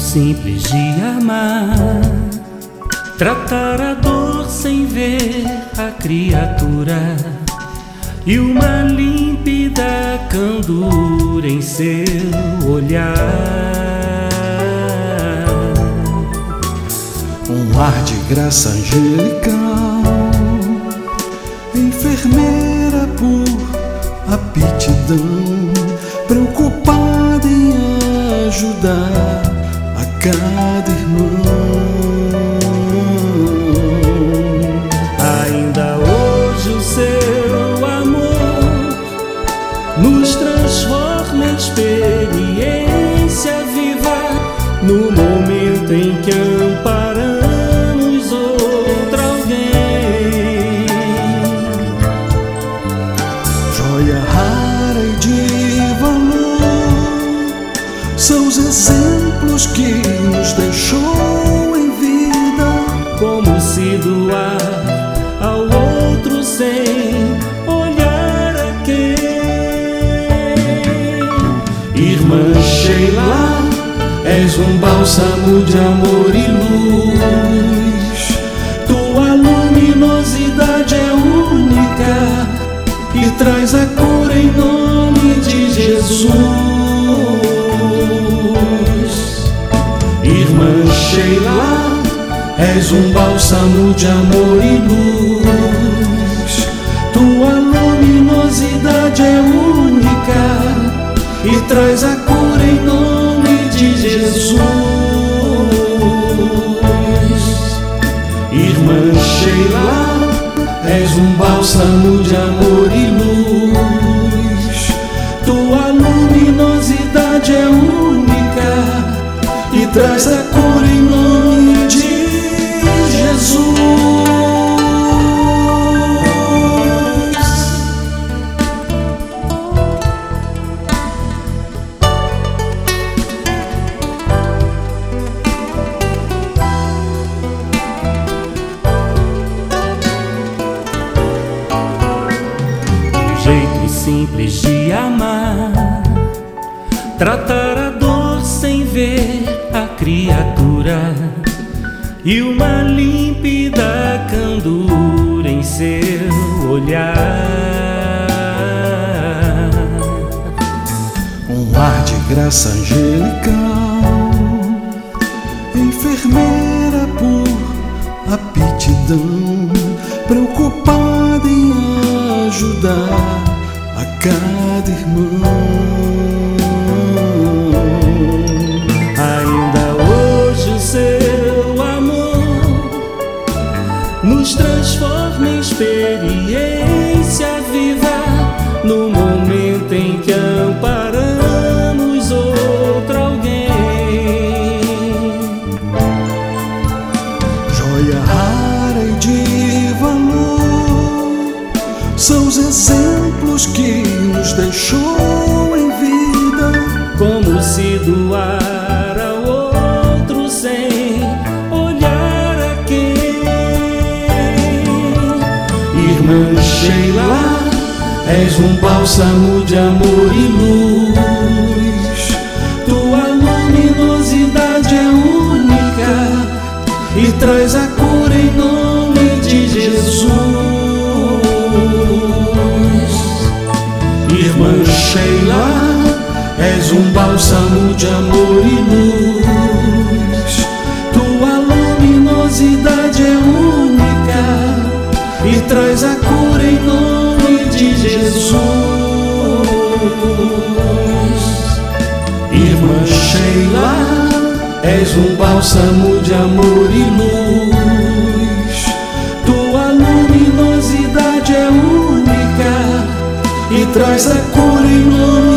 simples de amar, tratar a dor sem ver a criatura, e uma límpida candura em seu olhar. Um ar de graça angelical, enfermeira por aptidão, preocupada em ajudar a cada irmão. Ainda hoje o seu amor nos transforma em experiência viva, no momento em que amparamos outra alguém. Joia rara e de valor são os exemplos que nos deixou em vida, como se doar ao outro sem olhar a quem. Irmã Sheila, és um bálsamo de amor e luz. Tua luminosidade é única e traz a cura em nome de Jesus. Irmã Sheila, és um bálsamo de amor e luz. Tua luminosidade é única e traz a cura em nome de Jesus. Irmã Sheila, és um bálsamo de amor e luz. Tua luminosidade é única e traz a cura em nome de Jesus. Jeito simples de amar, tratar a dor sem ver a criatura, e uma límpida candura em seu olhar. Um ar de graça angelical, enfermeira por aptidão, preocupada em ajudar a cada irmão. Ainda hoje o seu amor nos transforma em experiência viva, no momento em que amparamos outra alguém. Joia rara e de valor são os exemplos que nos deixou em vida, Como se doar ao outro sem olhar a quem. Irmã Sheila, és um bálsamo de amor e luz. Tua luminosidade é única e traz a cura em nome de Jesus. Irmã Sheila, és um bálsamo de amor e luz. Tua luminosidade é única e traz a cura em nome de Jesus. Irmã Sheila, és um bálsamo de amor e luz. Tua luminosidade é única e traz a cura em nome